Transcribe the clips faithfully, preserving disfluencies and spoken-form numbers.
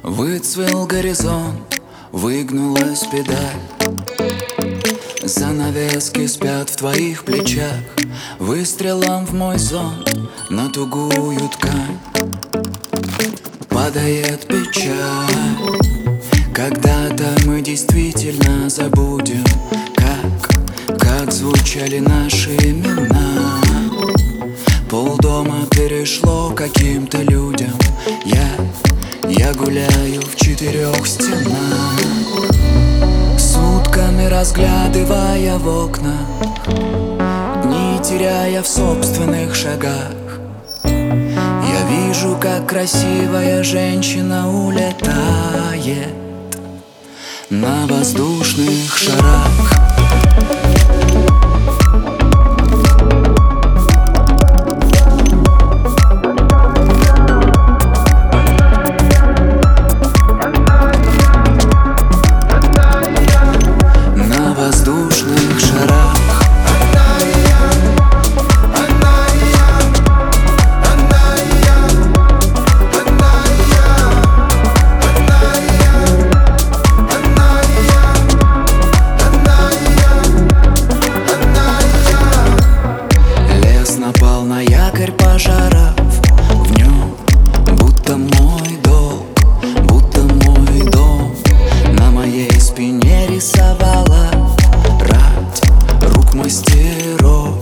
Выцвел горизонт, выгнулась педаль. Занавески спят в твоих плечах, выстрелом в мой сон на тугую ткань. Падает печаль. Когда-то мы действительно забудем, как, как звучали наши имена. Полдома перешло каким-то людям. Я, я гуляю в четырех стенах, сутками разглядывая в окна, дни теряя в собственных шагах. Я вижу, как красивая женщина улетает на воздушных шарах. На воздушных шарах. Напал на якорь пожаров, в нем будто мой долг, будто мой дом. На моей спине рисовала рать рук мастеров.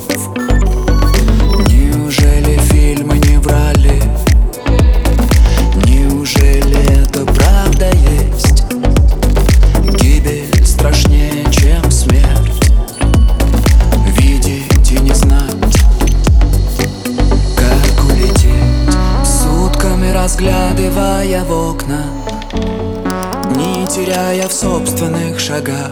Неужели фильмы не врали? Неужели это правда есть? Гибель страшнее, чем смерть. Видеть и не знать, разглядывая в окна, не теряя в собственных шагах.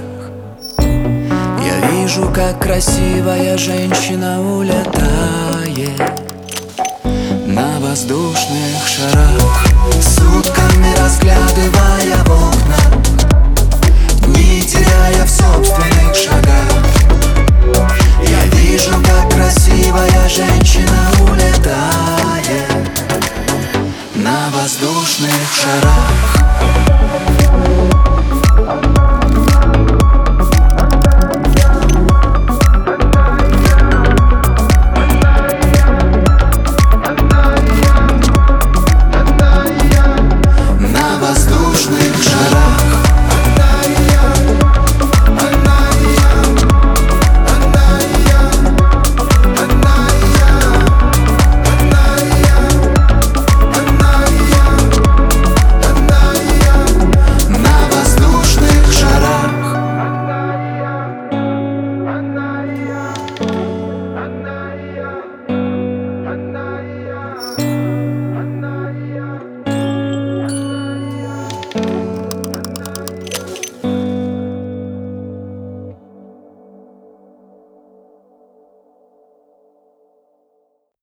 Я вижу, как красивая женщина улетает на воздушных шарах. Сутками разглядывая в окна, не теряя в собственных шагах. Я вижу, как красивая женщина улетает на воздушных шарах.